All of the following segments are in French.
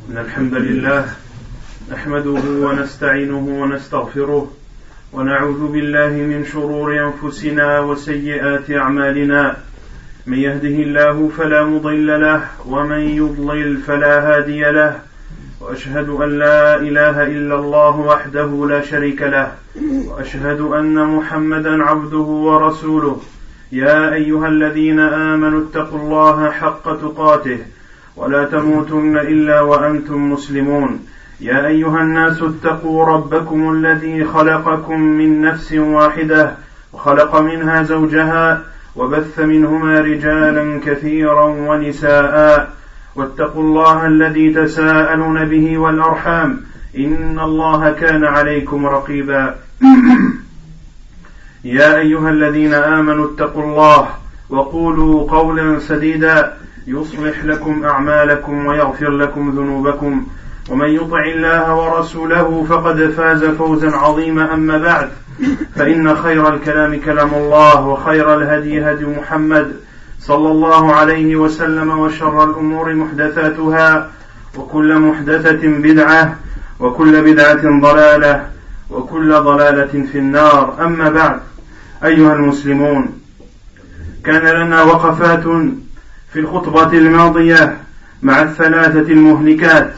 إن الحمد لله نحمده ونستعينه ونستغفره ونعوذ بالله من شرور أنفسنا وسيئات أعمالنا. من يهده الله فلا مضل له ومن يضلل فلا هادي له، وأشهد أن لا إله إلا الله وحده لا شريك له، وأشهد أن محمدا عبده ورسوله. يا أيها الذين آمنوا اتقوا الله حق تقاته ولا تموتن إلا وأنتم مسلمون. يا أيها الناس اتقوا ربكم الذي خلقكم من نفس واحدة وخلق منها زوجها وبث منهما رجالا كثيرا ونساء، واتقوا الله الذي تساءلون به والأرحام إن الله كان عليكم رقيبا. يا أيها الذين آمنوا اتقوا الله وقولوا قولا سديدا يصلح لكم أعمالكم ويغفر لكم ذنوبكم، ومن يطع الله ورسوله فقد فاز فوزا عظيما. أما بعد، فإن خير الكلام كلام الله، وخير الهدي هدي محمد صلى الله عليه وسلم، وشر الأمور محدثاتها، وكل محدثة بدعة، وكل بدعة ضلالة، وكل ضلالة في النار. أما بعد، أيها المسلمون، كان لنا وقفات في الخطبة الماضية مع الثلاثة المهلكات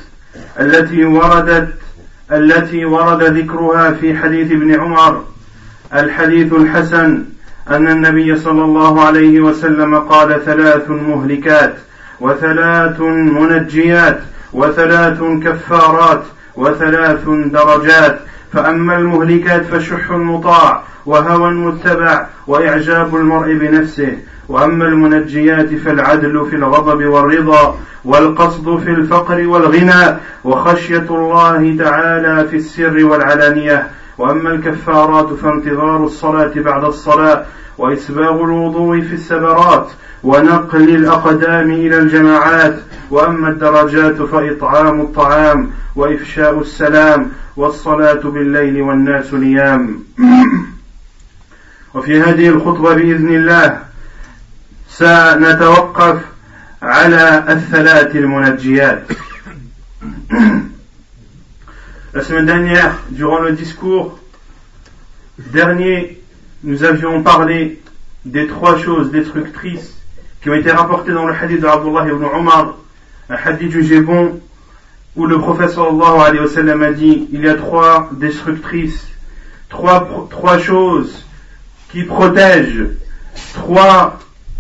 التي ورد ذكرها في حديث ابن عمر الحديث الحسن أن النبي صلى الله عليه وسلم قال: 3 مهلكات، و3 منجيات، و3 كفارات، و3 درجات. فأما المهلكات فشح مطاع وهوى متبع وإعجاب المرء بنفسه، وأما المنجيات فالعدل في الغضب والرضا، والقصد في الفقر والغنى، وخشية الله تعالى في السر والعلانية. وأما الكفارات فانتظار الصلاة بعد الصلاة، وإسباغ الوضوء في السبرات، ونقل الأقدام إلى الجماعات. وأما الدرجات فإطعام الطعام، وإفشاء السلام، والصلاة بالليل والناس نيام. وفي هذه الخطبة بإذن الله سنتوقف على الثلاث المنجيات. La semaine dernière, durant le discours dernier, nous avions parlé des 3 choses destructrices qui ont été rapportées dans le hadith de Abdullah ibn Umar, un hadith jugé bon, où le prophète sallallahu alayhi wa sallam a dit: il y a 3 destructrices, 3 choses qui protègent, 3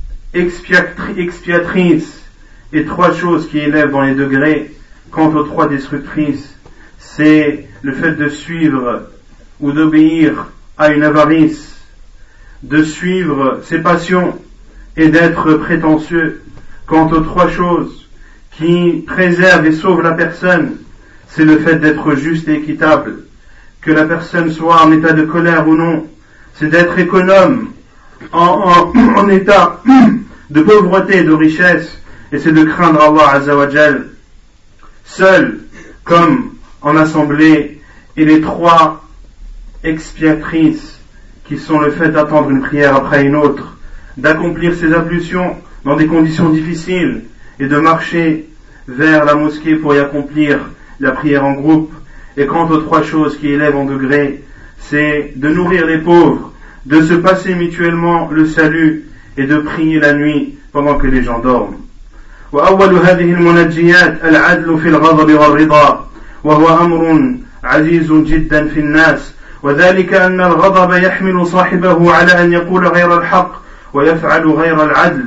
expiatrices et 3 choses qui élèvent dans les degrés. Quant aux 3 destructrices, c'est le fait de suivre ou d'obéir à une avarice, de suivre ses passions et d'être prétentieux. Quant aux 3 choses qui préservent et sauvent la personne, c'est le fait d'être juste et équitable, que la personne soit en état de colère ou non, c'est d'être économe en état de pauvreté et de richesse, et c'est de craindre Allah Azza wa Jal seul comme en assemblée. Et les 3 expiatrices qui sont le fait d'attendre une prière après une autre, d'accomplir ses ablutions dans des conditions difficiles et de marcher vers la mosquée pour y accomplir la prière en groupe. Et quant aux 3 choses qui élèvent en degré, c'est de nourrir les pauvres, de se passer mutuellement le salut et de prier la nuit pendant que les gens dorment. وأول هذه المنجيات العدل في الغضب والرضا، وهو أمر عزيز جدا في الناس، وذلك أن الغضب يحمل صاحبه على أن يقول غير الحق ويفعل غير العدل.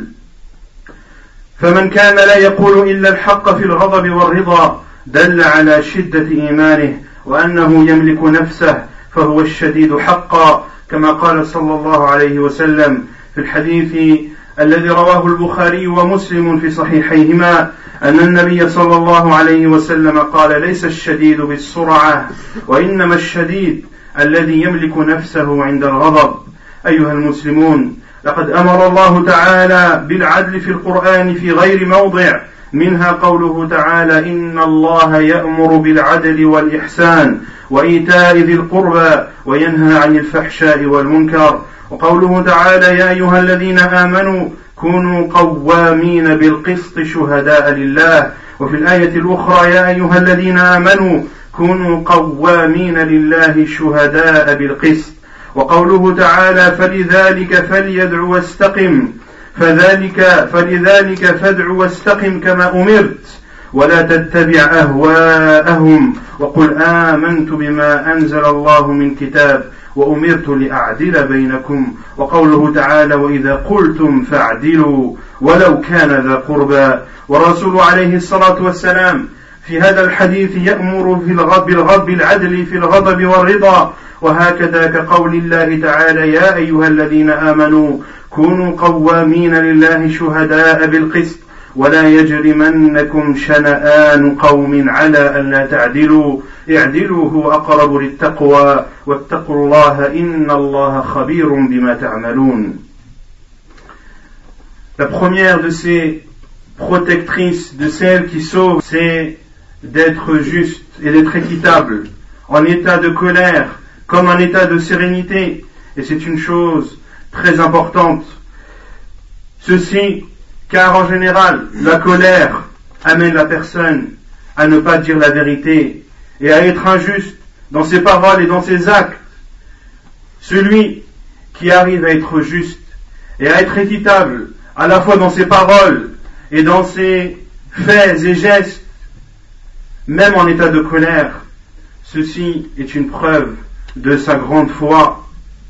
فمن كان لا يقول إلا الحق في الغضب والرضا دل على شدة إيمانه وأنه يملك نفسه، فهو الشديد حقا، كما قال صلى الله عليه وسلم في الحديث الذي رواه البخاري ومسلم في صحيحيهما أن النبي صلى الله عليه وسلم قال: ليس الشديد بالسرعة، وإنما الشديد الذي يملك نفسه عند الغضب. أيها المسلمون، لقد أمر الله تعالى بالعدل في القرآن في غير موضع، منها قوله تعالى: إن الله يأمر بالعدل والإحسان وإيتاء ذي القربى وينهى عن الفحشاء والمنكر. وقوله تعالى: يا أيها الذين آمنوا كونوا قوامين بالقسط شهداء لله. وفي الآية الأخرى يا أيها الذين آمنوا كونوا قوامين لله شهداء بالقسط وقوله تعالى فلذلك فليدع واستقم فلذلك فادع واستقم كما أمرت ولا تتبع أهواءهم وقل آمنت بما أنزل الله من كتاب وأمرت لأعدل بينكم وقوله تعالى وإذا قلتم فاعدلوا ولو كان ذا قربى ورسول عليه الصلاة والسلام في هذا الحديث يأمر بالعدل في الغضب والرضا وهكذا كقول الله تعالى يا أيها الذين آمنوا كونوا قوامين لله شهداء بالقسط ولا يجرمنكم شنآن قوم على ألا تعدلوا اعدلوا هو أقرب للتقوى واتقوا الله إن الله خبير بما تعملون. La première de ces protectrices, de celles qui sauvent, c'est d'être juste et d'être équitable, en état de colère comme en état de sérénité, et c'est une chose très importante. Ceci, car en général, la colère amène la personne à ne pas dire la vérité et à être injuste dans ses paroles et dans ses actes. Celui qui arrive à être juste et à être équitable à la fois dans ses paroles et dans ses faits et gestes, même en état de colère, ceci est une preuve de sa grande foi.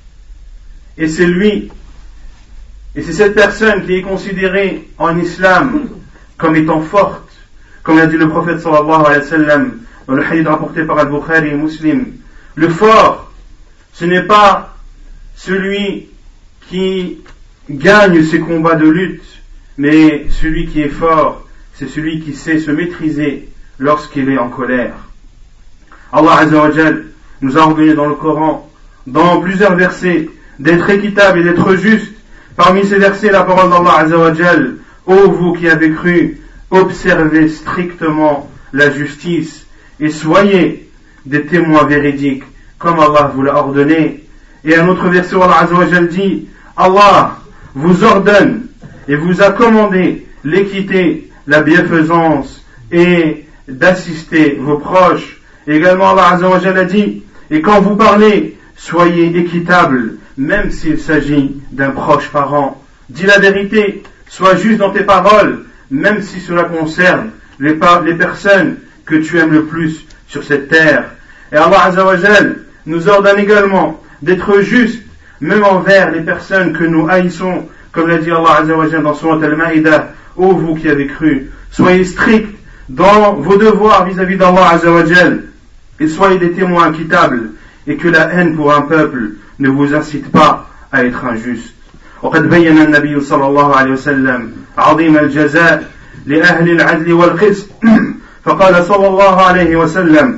Et c'est lui, et c'est cette personne qui est considérée en islam comme étant forte, comme l'a dit le prophète sallallahu alayhi wa sallam dans le hadith rapporté par Al-Bukhari et Muslim. Le fort, ce n'est pas celui qui gagne ses combats de lutte, mais celui qui est fort, c'est celui qui sait se maîtriser lorsqu'il est en colère. Allah Azza wa Jal nous a ordonné dans le Coran, dans plusieurs versets, d'être équitable et d'être juste. Parmi ces versets, la parole d'Allah Azza wa Jal, ô vous qui avez cru, observez strictement la justice et soyez des témoins véridiques, comme Allah vous l'a ordonné. Et un autre verset où Allah Azza wa Jal dit, Allah vous ordonne et vous a commandé l'équité, la bienfaisance et d'assister vos proches. Et également Allah Azza wa Jal a dit, et quand vous parlez, soyez équitable, même s'il s'agit d'un proche parent. Dis la vérité, sois juste dans tes paroles, même si cela concerne les personnes que tu aimes le plus sur cette terre. Et Allah Azza wa Jal nous ordonne également d'être juste, même envers les personnes que nous haïssons, comme l'a dit Allah Azza wa Jal dans Surat Al-Ma'idah, ô vous qui avez cru, soyez stricts dans vos devoirs vis-à-vis d'Allah Azza wa Jal, et soyez des témoins équitables, et que la haine pour un peuple ne vous incite pas à être injuste. وقد بين النبي صلى الله عليه وسلم عظيم الجزاء لأهل العدل والقسط فقال صلى الله عليه وسلم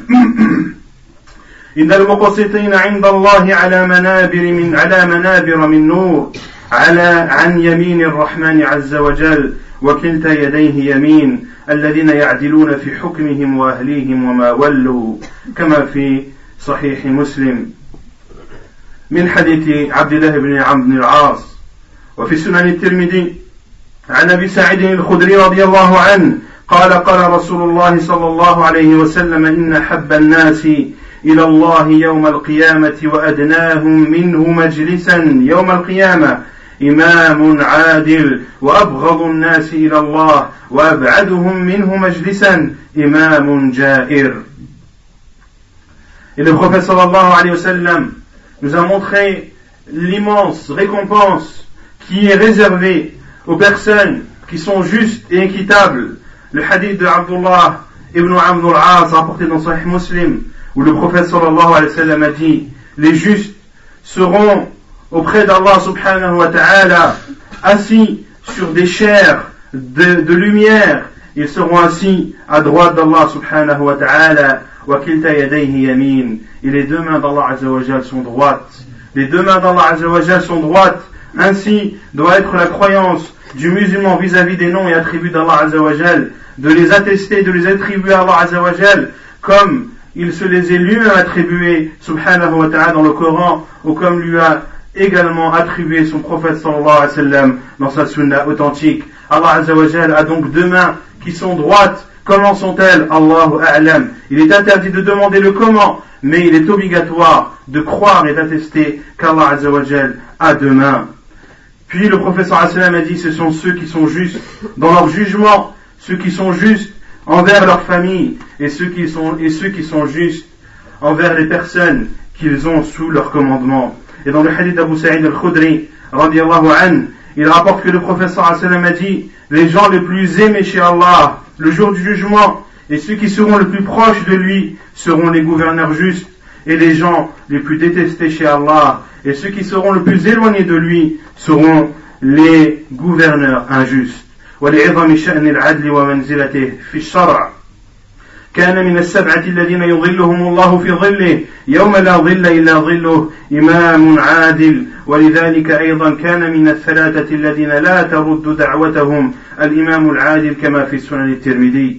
إن المقسطين عند الله على منابر من نور عن يمين الرحمن عز وجل وكلتا يديه يمين الذين يعدلون في حكمهم وأهليهم وما ولوا كما في صحيح مسلم من حديث عبد الله بن عمرو بن العاص وفي سنن الترمذي عن أبي سعيد الخدري رضي الله عنه قال قال رسول الله صلى الله عليه وسلم إن حب الناس إلى الله يوم القيامة وأدناهم منه مجلسا يوم القيامة إمام عادل وأبغض الناس إلى الله وأبعدهم منه مجلسا إمام جائر. Et le prophète sallallahu alayhi wa sallam nous a montré l'immense récompense qui est réservée aux personnes qui sont justes et équitables. Le hadith de Abdullah ibn Amr al-As rapporté dans Sahih Muslim, où le prophète sallallahu alayhi wa sallam a dit, les justes seront auprès d'Allah subhanahu wa ta'ala assis sur des chairs de lumière, ils seront assis à droite d'Allah subhanahu wa ta'ala, wa kilta yadayhi yamin, et les deux mains d'Allah azza wa jal sont droites. Les deux mains d'Allah azza wa jal sont droites. Ainsi doit être la croyance du musulman vis-à-vis des noms et attributs d'Allah azza wa jal, de les attester, de les attribuer à Allah azza wa jal comme il se les est lui-même attribués subhanahu wa ta'ala dans le Coran, ou comme lui a également attribué son prophète sallallahu alayhi wa sallam dans sa sunna authentique. Allah azza wa jal a donc deux mains qui sont droites, Comment sont-elles? Allahu a'lam. Il est interdit de demander le comment, mais il est obligatoire de croire et d'attester qu'Allah Azza wa Jal a deux mains. Puis le prophète sallallahu alayhi wa sallam a dit, ce sont ceux qui sont justes dans leur jugement, ceux qui sont justes envers leur famille, et ceux qui sont justes envers les personnes qu'ils ont sous leur commandement. Et dans le hadith d'Abu Sa'id al-Khudri, radiyallahu anhu, il rapporte que le prophète sallallahu alayhi wa sallam a dit, les gens les plus aimés chez Allah, le jour du jugement, et ceux qui seront le plus proches de lui seront les gouverneurs justes, et les gens les plus détestés chez Allah, et ceux qui seront le plus éloignés de lui seront les gouverneurs injustes. ولعظم شأن العدل ومنزلته في الشرع كان من السبعة الذين يظلهم الله في ظله يوم لا ظل إلا ظله إمام عادل ولذلك أيضا كان من الثلاثة الذين لا ترد دعوتهم الإمام العادل كما في سنن الترمذي.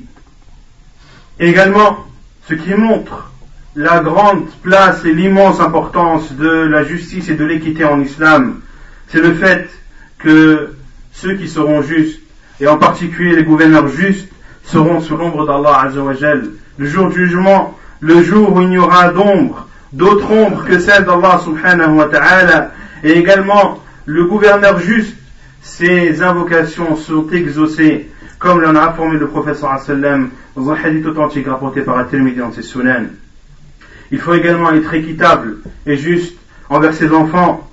Également, ce qui montre la grande place et l'immense importance de la justice et de l'équité en islam, c'est le fait que ceux qui seront justes, et en particulier les gouverneurs justes, seront sous l'ombre d'Allah Azza wa Jal. Le jour du jugement, le jour où il n'y aura d'autre ombre que celle d'Allah subhanahu wa ta'ala, et également le gouverneur juste, ses invocations sont exaucées, comme l'en a informé le prophète sallallahu alayhi wa sallam dans un hadith authentique rapporté par At-Tirmidhi dans ses Sunan. Il faut également être équitable et juste envers ses enfants.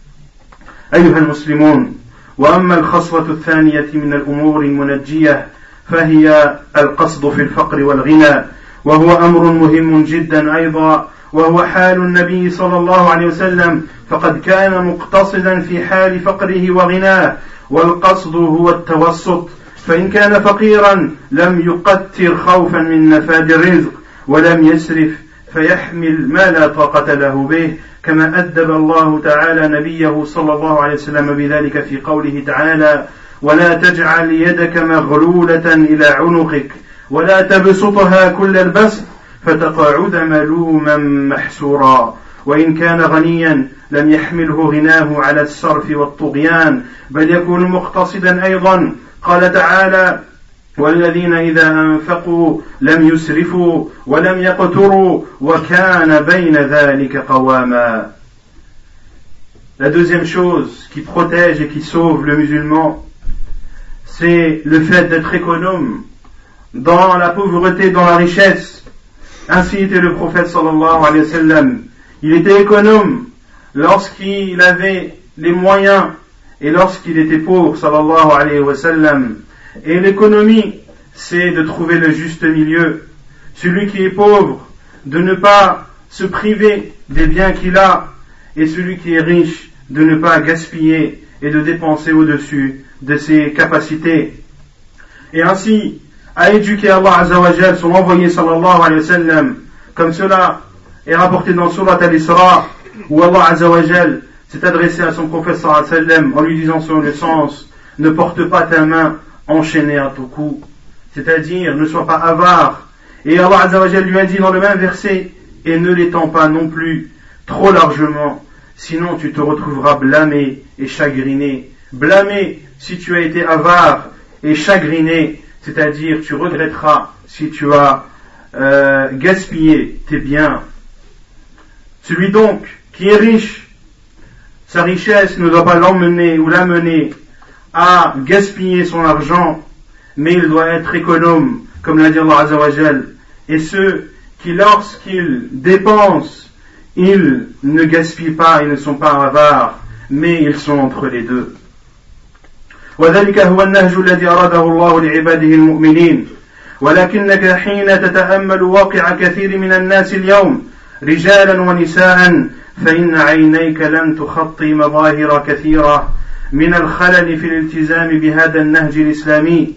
أيها المسلمون وأما الخصلة الثانية من الأمور المنجية فهي القصد في الفقر والغنى وهو أمر مهم جدا أيضا وهو حال النبي صلى الله عليه وسلم فقد كان مقتصدا في حال فقره وغناه والقصد هو التوسط فإن كان فقيرا لم يقتر خوفا من نفاد الرزق ولم يسرف فيحمل ما لا طاقة له به كما أدب الله تعالى نبيه صلى الله عليه وسلم بذلك في قوله تعالى ولا تجعل يدك مغلولة إلى عنقك ولا تبسطها كل البسط فتقعد ملوما محسورا وإن كان غنيا لم يحمله غناه على السرف والطغيان بل يكون مقتصدا أيضا قال تعالى والذين إذا أنفقوا لم يسرفوا ولم يقتروا وكان بين ذلك قواما. La deuxième chose qui protège et qui sauve le musulman, c'est le fait d'être économe dans la pauvreté, dans la richesse. Ainsi était le prophète sallallahu alayhi wa sallam. Il était économe lorsqu'il avait les moyens et lorsqu'il était pauvre sallallahu alayhi wa sallam. Et l'économie, c'est de trouver le juste milieu. Celui qui est pauvre, de ne pas se priver des biens qu'il a, et celui qui est riche, de ne pas gaspiller et de dépenser au-dessus de ses capacités. Et ainsi, à éduquer Allah Azza wa Jal, son envoyé sallallahu alayhi wa sallam, comme cela est rapporté dans Surat Al-Isra, où Allah Azza wa Jal s'est adressé à son prophète sallallahu alayhi wa sallam en lui disant sur le sens, ne porte pas ta main enchaînée à ton cou, c'est-à-dire ne sois pas avare. Et Allah Azza wa Jal lui a dit dans le même verset, et ne l'étends pas non plus trop largement, sinon tu te retrouveras blâmé et chagriné. Blâmé si tu as été avare et chagriné, c'est-à-dire tu regretteras si tu as gaspillé tes biens. Celui donc qui est riche, sa richesse ne doit pas l'emmener ou l'amener à gaspiller son argent, mais il doit être économe, comme l'a dit Allah Azza wa Jal. Et ceux qui, lorsqu'ils dépensent, ils ne gaspillent pas, ils ne sont pas avares, mais ils sont entre les deux. وذلك هو النهج الذي أراده الله لعباده المؤمنين ولكنك حين تتأمل واقع كثير من الناس اليوم رجالا ونساء فإن عينيك لن تخطي مظاهر كثيرة من الخلل في الالتزام بهذا النهج الإسلامي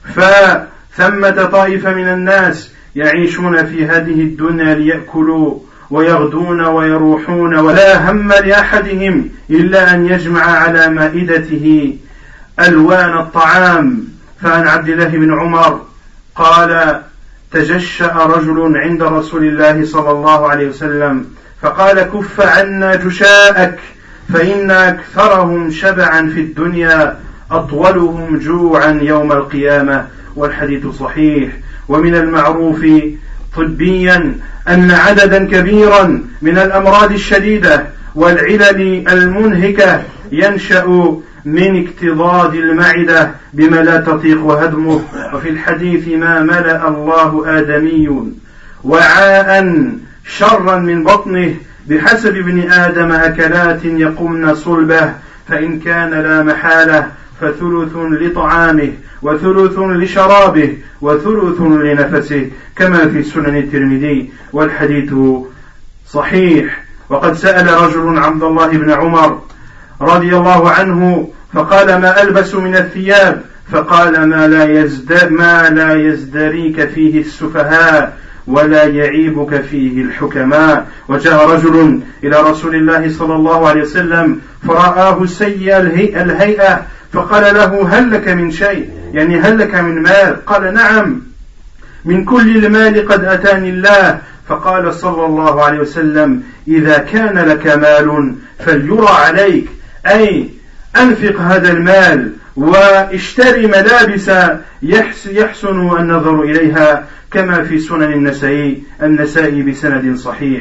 فثمة طائفة من الناس يعيشون في هذه الدنيا ليأكلوا ويغدون ويروحون ولا هم لأحدهم إلا أن يجمع على مائدته ألوان الطعام. فعن عبد الله بن عمر قال تجشأ رجل عند رسول الله صلى الله عليه وسلم فقال كف عنا جشاءك فإن أكثرهم شبعا في الدنيا أطولهم جوعا يوم القيامة والحديث صحيح. ومن المعروف طبيا أن عددا كبيرا من الأمراض الشديدة والعلل المنهكة ينشأ من اكتظاظ المعدة بما لا تطيق هضمه. وفي الحديث ما ملأ الله آدمي وعاء شرا من بطنه بحسب ابن آدم أكلات يقمن صلبه فإن كان لا محالة فثلث لطعامه وثلث لشرابه وثلث لنفسه كما في سنن الترمذي والحديث صحيح. وقد سأل رجل عبد الله بن عمر رضي الله عنه فقال ما ألبس من الثياب فقال ما لا يزدريك فيه السفهاء ولا يعيبك فيه الحكماء. وجاء رجل إلى رسول الله صلى الله عليه وسلم فرآه سيء الهيئة فقال له هل لك من شيء، يعني هل لك من مال؟ قال نعم من كل المال قد أتاني الله. فقال صلى الله عليه وسلم إذا كان لك مال فليرى عليك، أي أنفق هذا المال واشتري ملابس يحسن النظر إليها كما في سنن النسائي بسند صحيح.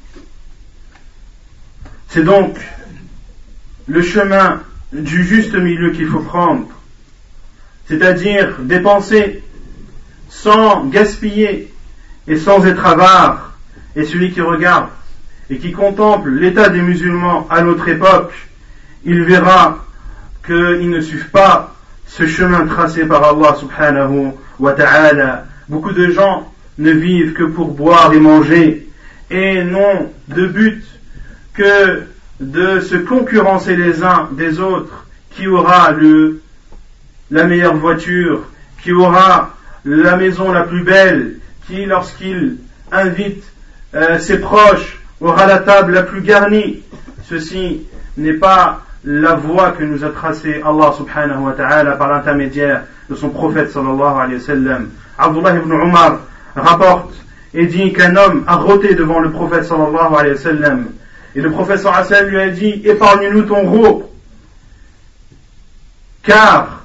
C'est donc le chemin du juste milieu qu'il faut prendre, c'est-à-dire dépenser sans gaspiller et sans être avare. Et celui qui regarde et qui contemple l'état des musulmans à notre époque, il verra qu'ils ne suivent pas ce chemin tracé par Allah subhanahu wa ta'ala. Beaucoup de gens ne vivent que pour boire et manger et n'ont de but que de se concurrencer les uns des autres. Qui aura la meilleure voiture, qui aura la maison la plus belle, qui lorsqu'il invite ses proches aura la table la plus garnie. Ceci n'est pas la voie que nous a tracée Allah subhanahu wa ta'ala par l'intermédiaire de son prophète sallallahu alayhi wa sallam. Abdullah ibn Umar rapporte et dit qu'un homme a rôté devant le prophète sallallahu alayhi wa sallam. Et le prophète sallallahu alayhi wa sallam lui a dit épargne-nous ton rôt, car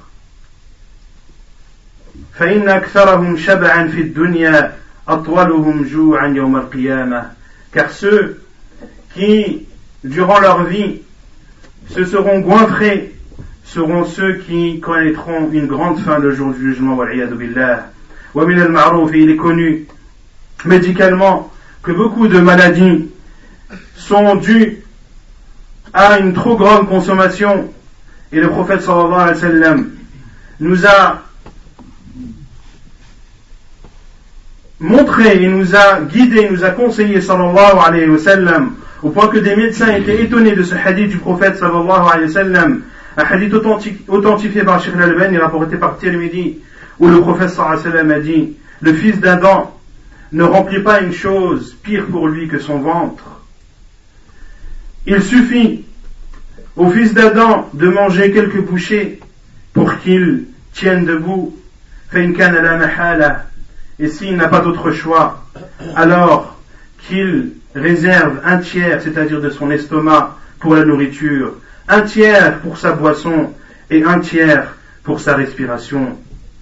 فإن أكثرهم شبعا في الدنيا أطولهم جوعا يوم القيامة. Car ceux qui durant leur vie se seront goinfrés seront ceux qui connaîtront une grande faim le jour du jugement. Wal-'iyadhu billah. Wa min al-ma'ruf, il est connu médicalement que beaucoup de maladies sont dues à une trop grande consommation, et le prophète sallallahu alayhi wa sallam nous a montré, il nous a guidé, il nous a conseillé sallallahu alayhi wa sallam, au point que des médecins étaient étonnés de ce hadith du prophète sallallahu alayhi wa sallam, un hadith authentifié par Sheikh al-Albani, rapporté par Tirmidhi, où le prophète sallallahu alayhi wa sallam a dit le fils d'Adam ne remplit pas une chose pire pour lui que son ventre. Il suffit au fils d'Adam de manger quelques bouchées pour qu'il tienne debout. فإن كان لا محالة. Et s'il n'a pas d'autre choix, alors qu'il réserve un tiers, c'est-à-dire de son estomac, pour la nourriture, un tiers pour sa boisson et un tiers pour sa respiration.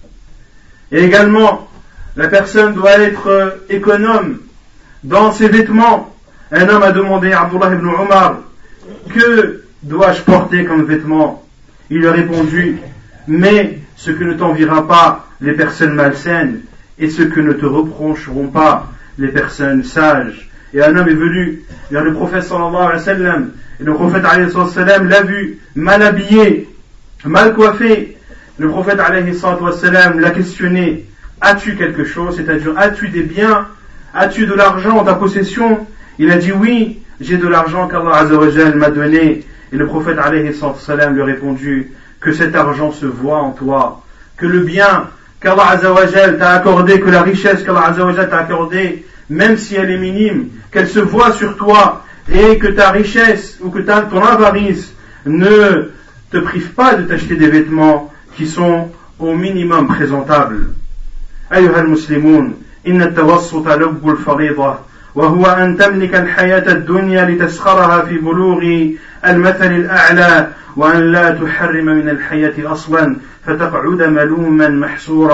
Et également, la personne doit être économe dans ses vêtements. Un homme a demandé à Abdullah ibn Umar, que dois-je porter comme vêtements? Il lui a répondu, mais ce que ne t'enviera pas les personnes malsaines, et ce que ne te reprocheront pas les personnes sages. Et un homme est venu vers le prophète sallallahu alayhi wa sallam, et le prophète alayhi wa sallam l'a vu mal habillé, mal coiffé. Le prophète alayhi wa sallam l'a questionné, as-tu quelque chose, c'est-à-dire as-tu des biens, as-tu de l'argent en ta possession? Il a dit oui, j'ai de l'argent qu'Allah azza wa jal m'a donné. Et le prophète alayhi wa sallam lui a répondu que cet argent se voit en toi, que le bien qu'Allah azza wa jal t'a accordé, que la richesse qu'Allah azza wa jal t'a accordée, même si elle est minime, qu'elle se voit sur toi, et que ta richesse ou que ton avarice ne te prive pas de t'acheter des vêtements qui sont au minimum présentables. أيها المسلمون إن التوسط لب الفريضة وهو أن تملك الحياة الدنيا لتسخرها في بلوغ المثل الأعلى وأن لا تحرم من الحياة أصلا فتقعد ملوما محسورا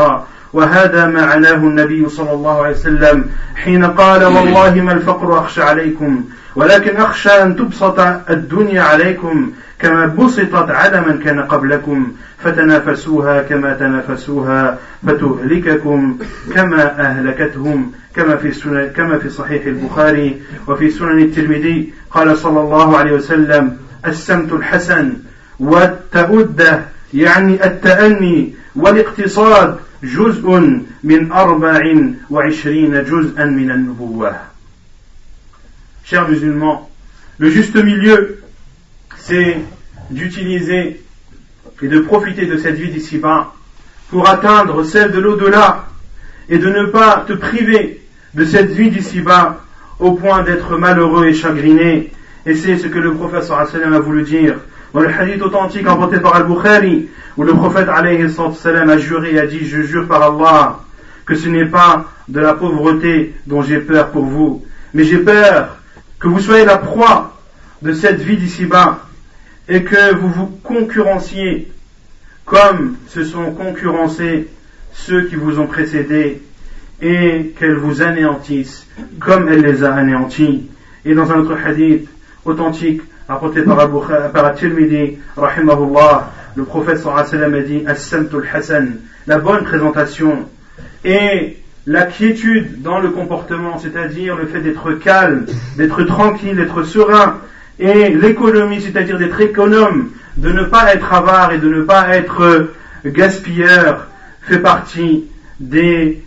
وهذا ما عناه النبي صلى الله عليه وسلم حين قال والله ما الفقر أخشى عليكم ولكن أخشى أن تبسط الدنيا عليكم كما بسطت على من كان قبلكم فتنافسوها كما تنافسوها فتهلككم كما أهلكتهم كما في صحيح البخاري وفي سنن الترمذي قال صلى الله عليه وسلم السمت الحسن والتؤدة يعني التأني والاقتصاد جزء من 24 جزءا من النبوة. Chers musulmans, le juste milieu, c'est d'utiliser et de profiter de cette vie d'ici-bas pour atteindre celle de l'au-delà et de ne pas te priver de cette vie d'ici-bas au point d'être malheureux et chagriné. Et c'est ce que le prophète sallallahu alayhi wa sallam a voulu dire dans le hadith authentique emporté par Al-Bukhari, où le prophète alayhi wa sallam a juré et a dit: je jure par Allah que ce n'est pas de la pauvreté dont j'ai peur pour vous, mais j'ai peur que vous soyez la proie de cette vie d'ici-bas et que vous vous concurrenciez comme se sont concurrencés ceux qui vous ont précédés et qu'elle vous anéantisse comme elle les a anéantis. Et dans un autre hadith authentique rapporté par At-Tirmidhi rahimahullah, le prophète sallallahu alayhi wa sallam a dit: as-samtul hasan, la bonne présentation et la quiétude dans le comportement, c'est-à-dire le fait d'être calme, d'être tranquille, d'être serein, et l'économie, c'est-à-dire d'être économe, de ne pas être avare et de ne pas être gaspilleur, fait partie des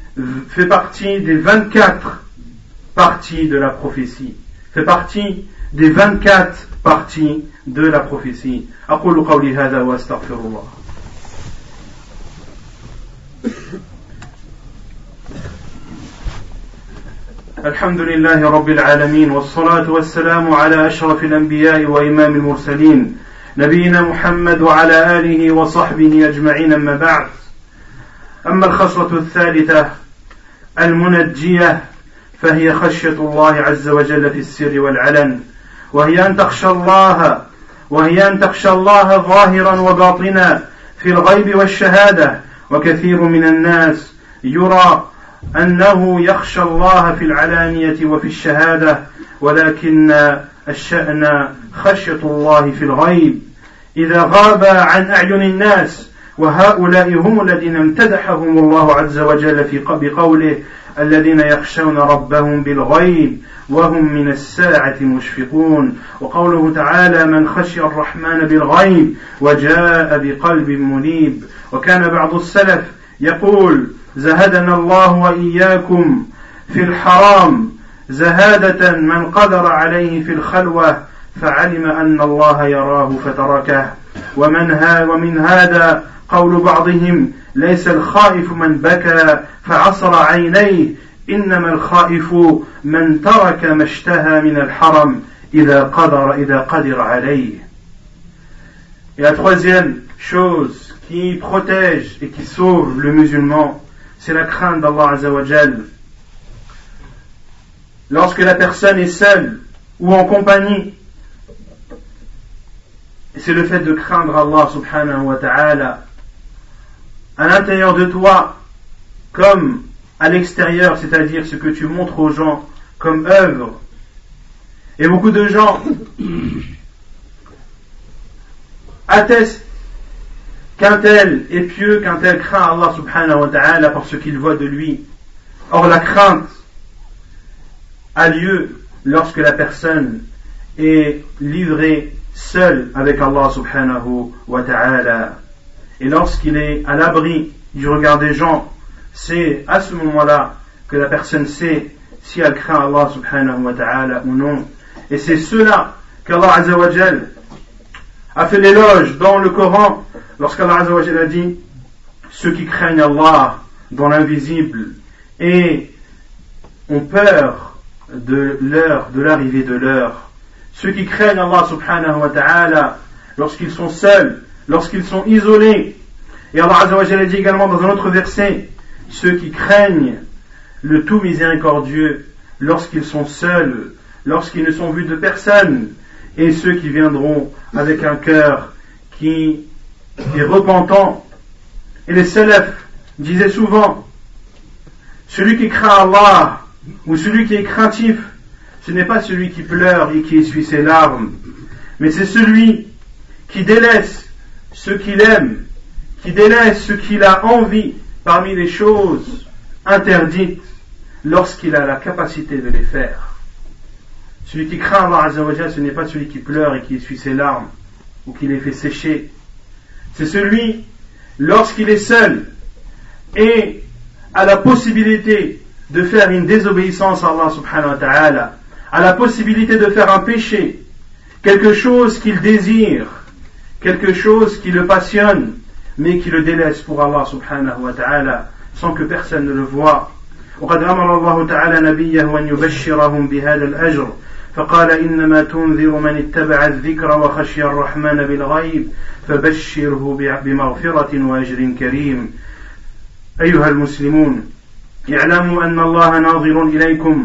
24 parties de la prophétie. Fait partie des 24 parties de la prophétie. أقول قولي هذا وأستغفر الله. الحمد لله رب العالمين والصلاة والسلام على أشرف الأنبياء وإمام المرسلين نبينا محمد وعلى آله وصحبه أجمعين أما بعد. أما الخصلة الثالثة المنجية فهي خشية الله عز وجل في السر والعلن، وهي أن تخشى الله ظاهرا وباطنا في الغيب والشهادة. وكثير من الناس يرى أنه يخشى الله في العلانية وفي الشهادة، ولكن الشأن خشية الله في الغيب إذا غاب عن أعين الناس، وهؤلاء هم الذين امتدحهم الله عز وجل بقوله الذين يخشون ربهم بالغيب وهم من الساعة مشفقون. وقوله تعالى من خشي الرحمن بالغيب وجاء بقلب منيب. وكان بعض السلف يقول زهدنا الله وإياكم في الحرام زهادة من قدر عليه في الخلوة فعلم أن الله يراه فتركه. ومن هذا قول بعضهم ليس الخائف من بكى فعصر عينيه إنما الخائف من ترك ما اشتهى من الحرم إذا قدر عليه. Et la troisième chose qui protège et qui sauve le musulman, c'est la crainte d'Allah Azza wa Jal. Lorsque la personne est seule ou en compagnie, c'est le fait de craindre Allah subhanahu wa ta'ala à l'intérieur de toi comme à l'extérieur, c'est-à-dire ce que tu montres aux gens comme œuvre. Et beaucoup de gens attestent qu'un tel est pieux, qu'un tel craint Allah subhanahu wa ta'ala par ce qu'il voit de lui. Or la crainte a lieu lorsque la personne est livrée seul avec Allah subhanahu wa ta'ala. Et lorsqu'il est à l'abri du regard des gens, c'est à ce moment-là que la personne sait si elle craint Allah subhanahu wa ta'ala ou non. Et c'est cela qu'Allah Azza wa Jal a fait l'éloge dans le Coran, lorsqu'Allah Azza wa Jal a dit ceux qui craignent Allah dans l'invisible et ont peur de l'arrivée de l'heure. Ceux qui craignent Allah subhanahu wa ta'ala lorsqu'ils sont seuls, lorsqu'ils sont isolés. Et Allah Azza wa Jalla dit également dans un autre verset ceux qui craignent le tout miséricordieux lorsqu'ils sont seuls, lorsqu'ils ne sont vus de personne, et ceux qui viendront avec un cœur qui est repentant. Et les salafs disaient souvent Celui qui craint Allah, ou celui qui est craintif, ce n'est pas celui qui pleure et qui essuie ses larmes, mais c'est celui qui délaisse ce qu'il aime, qui délaisse ce qu'il a envie parmi les choses interdites lorsqu'il a la capacité de les faire. Celui qui craint Allah Azza wa Jal, ce n'est pas celui qui pleure et qui essuie ses larmes ou qui les fait sécher. C'est celui, lorsqu'il est seul et a la possibilité de faire une désobéissance à Allah subhanahu wa ta'ala, a la possibilité de faire un péché, quelque chose qu'il désire, quelque chose qui le passionne, mais qui le délaisse pour Allah subhanahu wa ta'ala, sans que personne ne le voie. وقد أمر الله تعالى نبيه أن يبشرهم بهذا الأجر فقال إنما تنذر من اتبع الذكر وخشي الرحمن بالغيب فبشره بمغفرة وأجر كريم. أيها المسلمون، اعلموا أن الله ناظر إليكم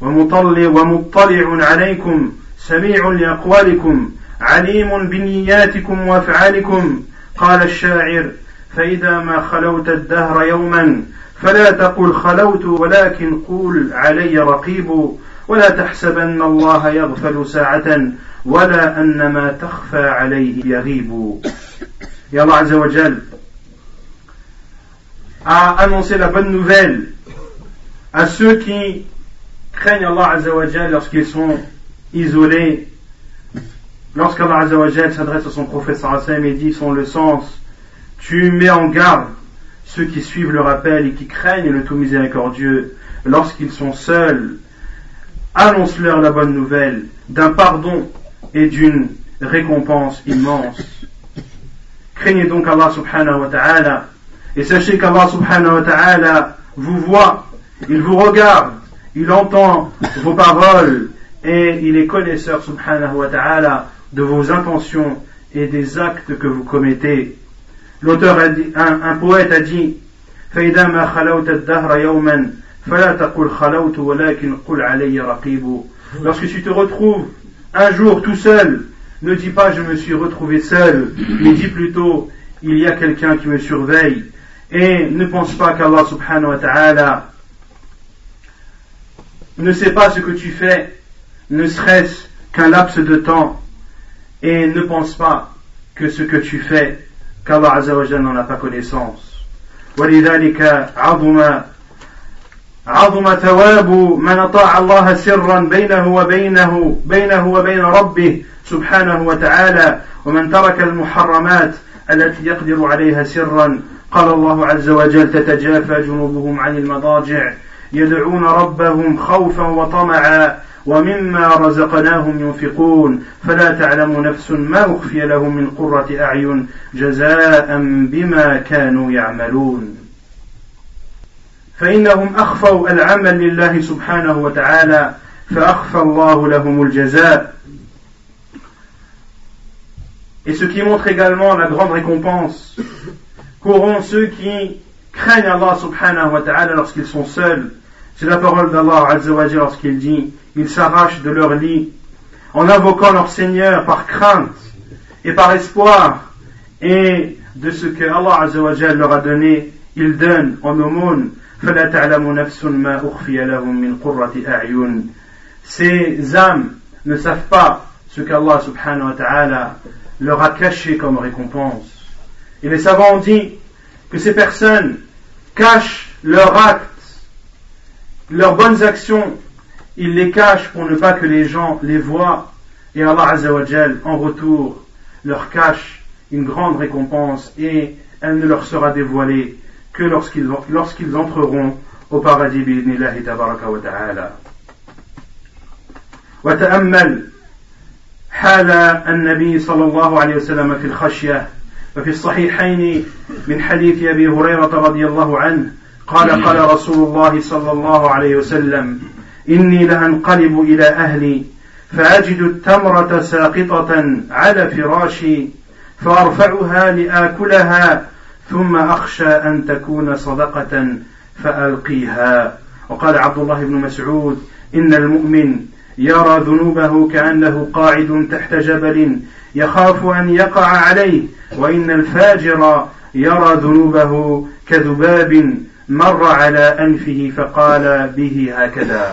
ومطلع عليكم سميع لأقوالكم عليم بنياتكم وأفعالكم. قال الشاعر: فإذا ما خلوت الدهر يوما فلا تقل خلوت ولكن قل علي رقيب ولا تحسبن الله يغفل ساعة ولا أن ما تخفى عليه يغيب. Et Allah Azza wa Jal a annoncé la bonne nouvelle à ceux qui craignent Allah Azza wa Jal lorsqu'ils sont isolés. Lorsqu'Allah Azza wa Jal s'adresse à son prophète sallallahu alayhi wa sallam et dit son le sens: tu mets en garde ceux qui suivent le rappel et qui craignent le tout miséricordieux lorsqu'ils sont seuls. Annonce-leur la bonne nouvelle d'un pardon et d'une récompense immense. Craignez donc Allah subhanahu wa ta'ala et sachez qu'Allah subhanahu wa ta'ala vous voit, il vous regarde, il entend vos paroles et il est connaisseur subhanahu wa ta'ala de vos intentions et des actes que vous commettez. L'auteur a dit, un poète a dit: فإذا ما خلوت الدهر يوما فلا تقل خلوت ولكن قل علي رقيب. Lorsque tu te retrouves un jour tout seul, ne dis pas je me suis retrouvé seul, mais dis plutôt il y a quelqu'un qui me surveille. Et ne pense pas qu'Allah subhanahu wa ta'ala ne sait pas ce que tu fais, ne serait-ce qu'un laps de temps, et ne pense pas que ce que tu fais, qu'Allah Azza wa Jalla n'en a pas connaissance. ولذلك عظم ثواب من أطاع الله سرا بينه وبين ربه سبحانه وتعالى ومن ترك المحرمات التي يقدر عليها سرا. قال الله عز وجل: تتجافى جنوبهم عن المضاجع يدعون ربهم خوفا وطمعا ومما رزقناهم ينفقون فلا تعلم نفس ما أخفي لهم من قرة أعين جزاء بما كانوا يعملون. فإنهم أخفوا العمل لله سبحانه وتعالى فأخفى الله لهم الجزاء. Et ce qui montre également la grande récompense qu'auront ceux qui craignent Allah subhanahu wa ta'ala lorsqu'ils sont seuls, c'est la parole d'Allah Azza wa Jalla lorsqu'il dit: ils s'arrachent de leur lit en invoquant leur Seigneur par crainte et par espoir, et de ce que Allah Azza wa Jalla leur a donné, ils donnent en aumône. فَلَا تَعْلَمُ نَفْسٌ مَا أُخْفِيَ لَهُم مِّن قُرَّةِ أَعْيُنٍ. Ces âmes ne savent pas ce qu'Allah subhanahu wa ta'ala leur a caché comme récompense. Et les savants ont dit que ces personnes cachent leurs actes, leurs bonnes actions, ils les cachent pour ne pas que les gens les voient, et Allah Azza wa Jal en retour leur cache une grande récompense et elle ne leur sera dévoilée que lorsqu'ils entreront au paradis bi'idhnillahi tabaraka wa ta'ala. وتأمل حال النبي صلى الله عليه وسلم في الخشية ففي الصحيحين من حديث أبي هريرة رضي الله عنه قال رسول الله صلى الله عليه وسلم: إني لأنقلب إلى أهلي فأجد التمرة ساقطة على فراشي فأرفعها لآكلها ثم أخشى أن تكون صدقة فألقيها. وقال عبد الله بن مسعود: إن المؤمن يرى ذنوبه كأنه قاعد تحت جبل يخاف أن يقع عليه وإن الفاجر يرى ذنوبه كذباب مر على أنفه فقال به هكذا.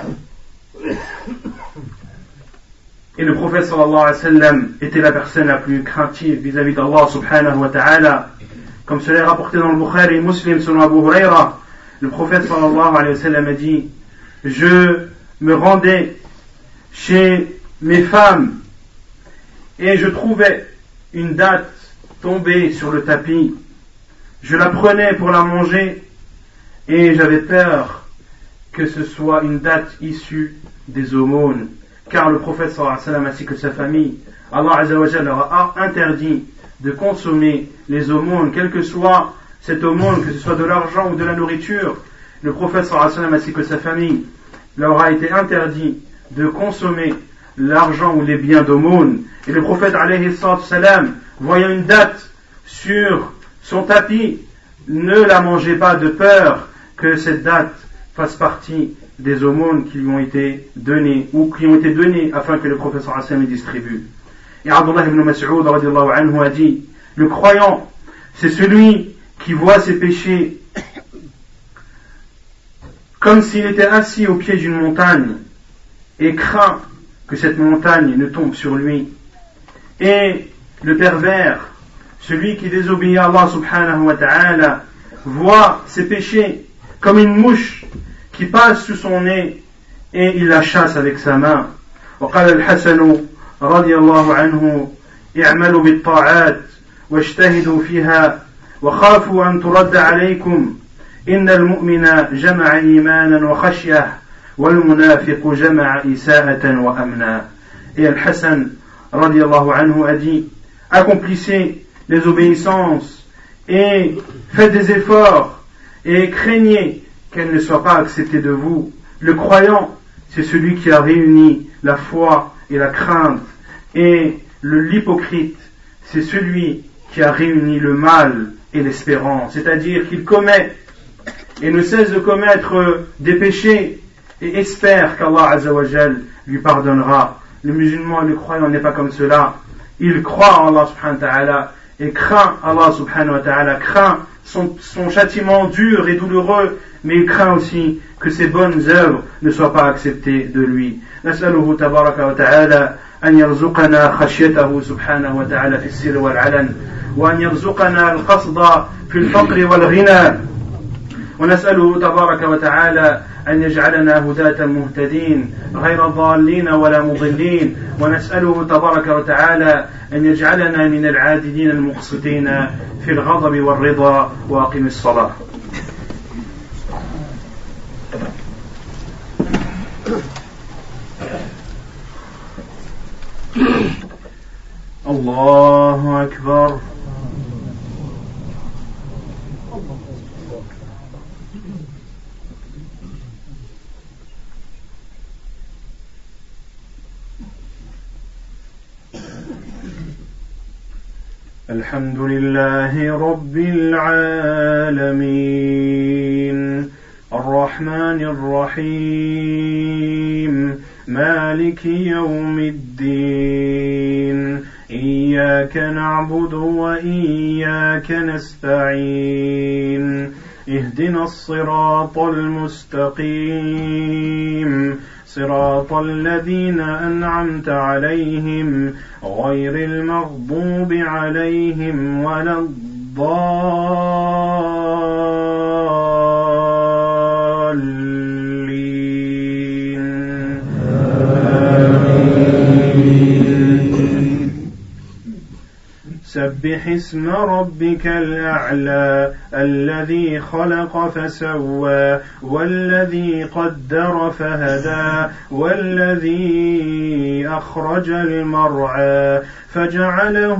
Et le prophète sallallahu alayhi wa sallam était la personne la plus craintive vis-à-vis d'Allah subhanahu wa ta'ala. Comme cela est rapporté dans le Bukhari et Muslim selon Abu Huraira, le prophète sallallahu alayhi wa sallam a dit: je me rendais chez mes femmes et je trouvais une date tombée sur le tapis. Je la prenais pour la manger et j'avais peur que ce soit une date issue des aumônes. Car le prophète sallallahu alayhi wa sallam ainsi que sa famille, Allah azza wa jalla leur a interdit de consommer les aumônes, quelle que soit cette aumône, que ce soit de l'argent ou de la nourriture. Le prophète sallallahu alayhi wa sallam ainsi que sa famille leur a été interdit de consommer l'argent ou les biens d'aumône. Et le prophète alayhi salam, voyant une date sur son tapis, ne la mangeait pas de peur que cette date fasse partie des aumônes qui lui ont été données ou qui ont été données afin que le prophète sallallahu alayhi wa sallam les distribue. Et Abdullah ibn Mas'ud radiyallahu anhu a dit: le croyant, c'est celui qui voit ses péchés comme s'il était assis au pied d'une montagne et craint que cette montagne ne tombe sur lui. Et le pervers, celui qui désobéit à Allah subhanahu wa ta'ala, voit ses péchés comme une mouche qui passe sous son nez et il la chasse avec sa main. وقال الحسن رضي الله عنه: اعملوا بالطاعات واجتهدوا فيها وخافوا أن ترد عليكم إن المؤمن جمع إيمانا وخشية والمنافق جمع إساءة وأمنا. Et Al-Hassan رضي الله عنه a dit: accomplissez les obéissances et faites des efforts et craignez qu'elle ne soit pas acceptée de vous. Le croyant, c'est celui qui a réuni la foi et la crainte, et l'hypocrite, c'est celui qui a réuni le mal et l'espérance, c'est-à-dire qu'il commet et ne cesse de commettre des péchés et espère qu'Allah Azza wa Jal lui pardonnera. Le musulman et le croyant n'est pas comme cela. Il croit en Allah subhanahu wa ta'ala et craint Allah subhanahu wa ta'ala, craint son châtiment dur et douloureux, mais il craint aussi que ses bonnes œuvres ne soient pas acceptées de lui. نسأله تبارك وتعالى أن يرزقنا خشيته سبحانه وتعالى في السر والعلن وأن يرزقنا القصد في الفقر والغنى ونسأله تبارك وتعالى أن يجعلنا هداة مهتدين غير ضالين ولا مضلين ونسأله تبارك وتعالى أن يجعلنا من العادلين المقسطين في الغضب والرضا وأقم الصلاة. الله أكبر. الحمد لله رب العالمين الرحمن الرحيم مالك يوم الدين إياك نعبد وإياك نستعين اهدنا الصراط المستقيم صراط الذين أنعمت عليهم غير المغضوب عليهم ولا الضالين سبح اسم ربك الأعلى الذي خلق فسوى والذي قدر فهدى والذي أخرج المرعى فجعله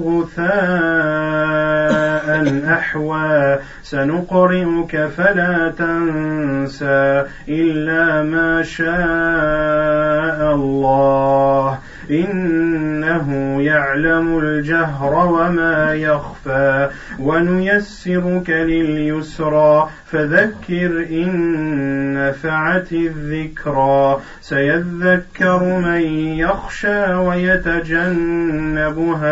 غثاء أحوى سنقرئك فلا تنسى إلا ما شاء الله إنه يعلم الجهر وما يخفى ونيسرك لليسرى فذكر إن نفعت الذكرى سيذكر من يخشى ويتجنبها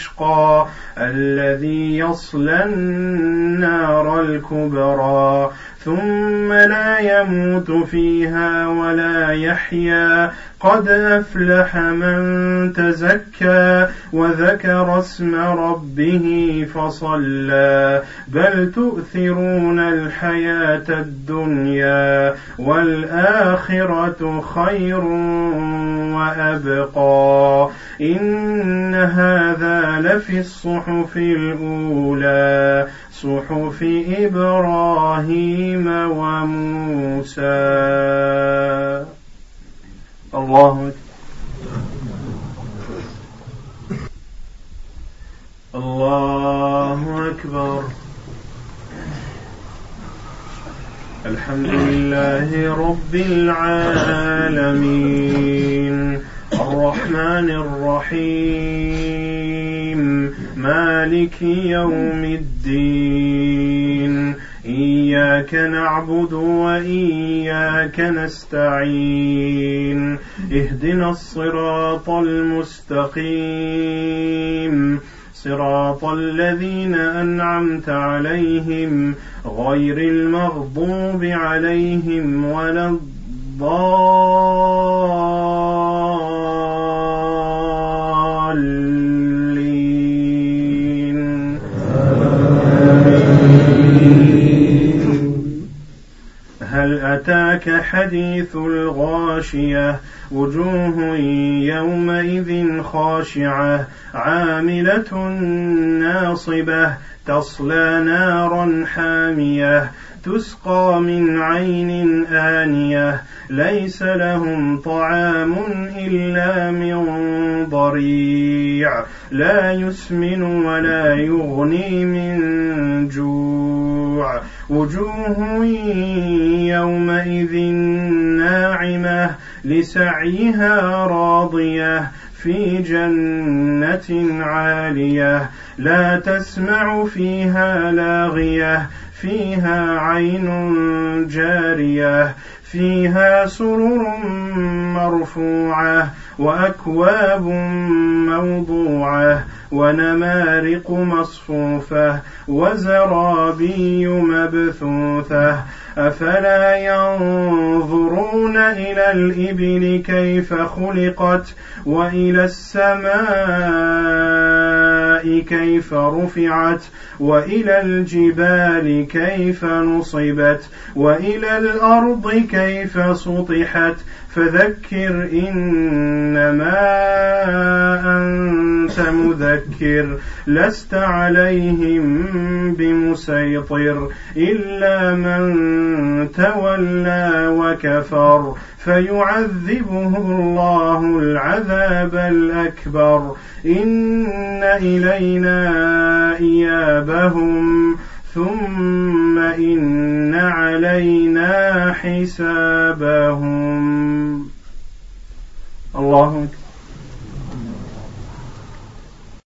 الأشقى الذي يصلى النار الكبرى ثم لا يموت فيها ولا يحيا قد أفلح من تزكى وذكر اسم ربه فصلى بل تؤثرون الحياة الدنيا والآخرة خير وأبقى إن هذا لفي الصحف الأولى صحف إبراهيم وموسى. الله أكبر. الحمد لله رب العالمين الرحمن الرحيم مالك يوم الدين إياك نعبد وإياك نستعين اهدنا الصراط المستقيم صراط الذين أنعمت عليهم غير المغضوب عليهم ولا الضالين. هل أتاك حديث الغاشية وجوه يومئذ خاشعة عاملة ناصبة تصلى نارا حامية تسقى من عين آنية ليس لهم طعام إلا من ضريع لا يسمن ولا يغني من جوع وجوه يومئذ ناعمة لسعيها راضية في جنة عالية لا تسمع فيها لاغية فيها عين جارية فيها سرر مرفوعة وأكواب موضوعة ونمارق مصفوفة وزرابي مبثوثة أفلا ينظرون إلى الإبل كيف خلقت وإلى السماء كيف رفعت وإلى الجبال كيف نصبت وإلى الأرض كيف سطحت فذكر إنما أنت مذكر لست عليهم بمسيطر إلا من تولى وكفر فيعذبه الله العذاب الأكبر إن إلينا إيابهم ثم إن علينا حسابهم. الله أكبر.